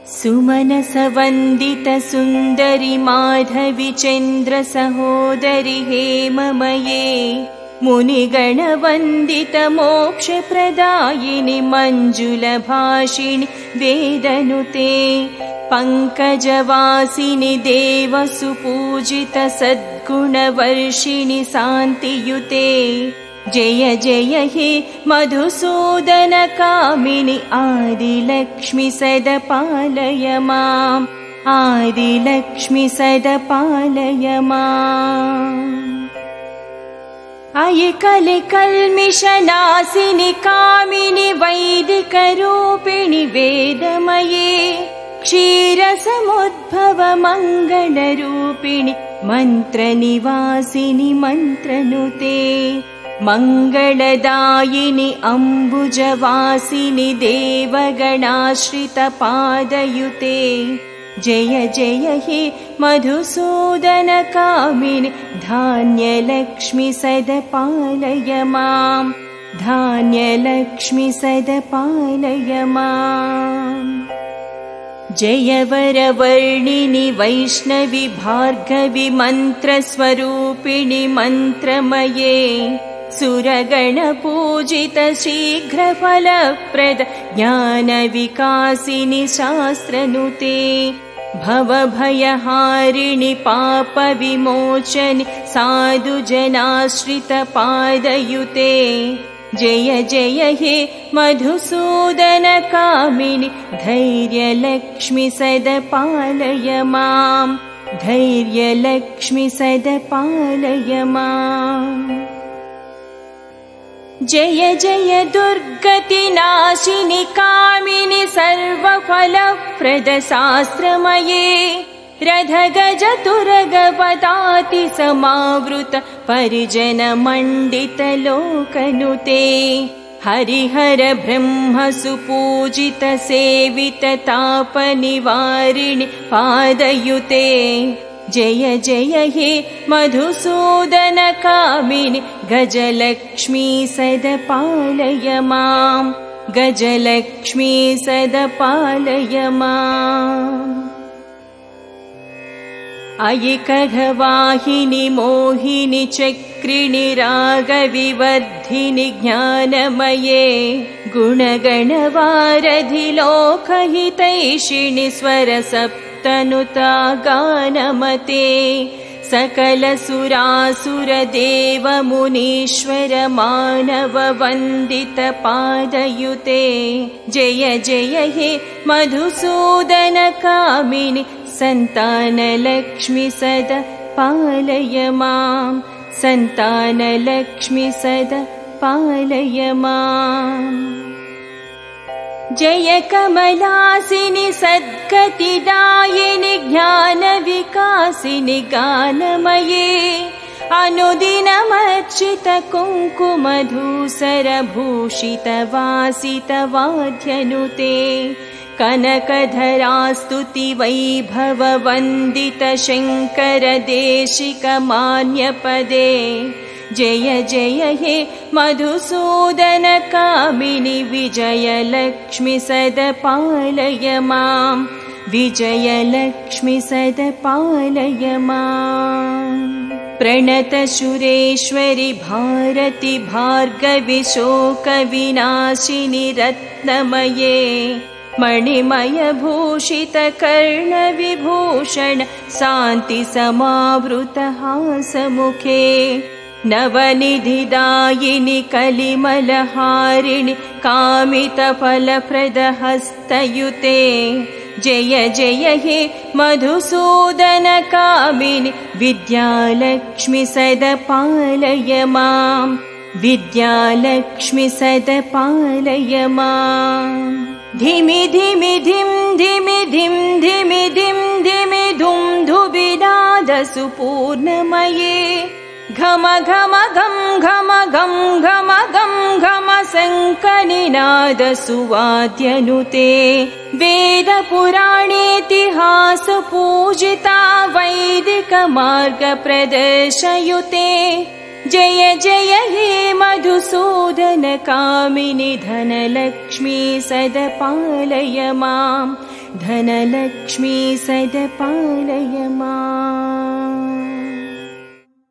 सुमनसवन्दित सुन्दरि माधवि चन्द्र सहोदरि हेममये मुनिगणवन्दित मोक्षप्रदायिनि मञ्जुलभाषिणि वेदनुते पङ्कजवासिनि देवसुपूजित सद्गुणवर्षिणि शान्तियुते जय जय हे मधुसूदन कामिनि आदिलक्ष्मि सदपालय माम् आदिलक्ष्मि सदपालय माम् अयि कलिकल्मिषनासिनि कामिनि वैदिकरूपिणि वेदमये क्षीरसमुद्भव मङ्गलरूपिणि मन्त्रनिवासिनि मन्त्रनुते मङ्गलदायिनि अम्बुजवासिनि देवगणाश्रितपादयुते जय जय हे मधुसूदन कामिनि धान्यलक्ष्मि सदपालय माम् धान्यलक्ष्मि सदपालय माम् जय वरवर्णिनि वैष्णवि भार्गवि मन्त्रस्वरूपिणि मन्त्रमये सुरगणपूजित शीघ्रफलप्रद ज्ञानविकासिनि शास्त्रनुते भवभयहारिणि पापविमोचनि साधुजनाश्रितपादयुते जय जय हे मधुसूदन कामिनि धैर्यलक्ष्मि सदपालय माम् धैर्यलक्ष्मि सदपालय माम् जय जय दुर्गतिनाशिनि कामिनि सर्वफलप्रद शास्त्रमये रथगजतुरगपदाति समावृत परिजनमण्डित लोकनुते हरिहर ब्रह्म सुपूजित सेवित तापनिवारिणि पादयुते जय जय हे मधुसूदन कामिनि गजलक्ष्मी सदपालय माम् गजलक्ष्मी सदपालय माम् अयि खगवाहिनि मोहिनि चक्रिणि रागविवर्धिनि ज्ञानमये गुणगणवारधि लोकहितैषिणि स्वरसप्तनुता गानमते सकलसुरासुरदेवमुनीश्वर मानववन्दित पादयुते जय जय हे मधुसूदन कामिनि सन्तानलक्ष्मि सदा पालय माम् सन्तानलक्ष्मि सदा पालय माम् जय कमलासिनि सद्गतिदायिनि ज्ञानविकासिनि गानमये अनुदिनमर्चित कुङ्कुमधूसरभूषित वासित वाद्यनुते कनकधरास्तुति वैभव वन्दित शङ्कर देशिक मान्यपदे जय जय हे मधुसूदन कामिनि विजयलक्ष्मि सदपालय माम् विजयलक्ष्मि सदपालय माम् प्रणतशुरेश्वरि भारति भार्गवि शोकविनाशिनि रत्नमये मणिमयभूषित कर्णविभूषण शान्ति समावृत हासमुखे नवनिधिदायिनि कलिमलहारिणि कामितफलप्रद हस्तयुते जय जय हे मधुसूदन कामिनि विद्यालक्ष्मि सदपालय माम् विद्यालक्ष्मि सदपालय माम् धिमि धिमि धिं धिमि धिं धिमि धिं धिमि धुं धुबिनाद सुपूर्णमये घम घम गम घम गम घम गम घम शङ्खनिनाद सुवाद्यनुते वेद पुराणेतिहास पूजिता वैदिक मार्ग प्रदर्शयुते जय जय हे मधुसूदन कामिनि धनलक्ष्मी सदपालय माम् धनलक्ष्मी सदपालय माम्।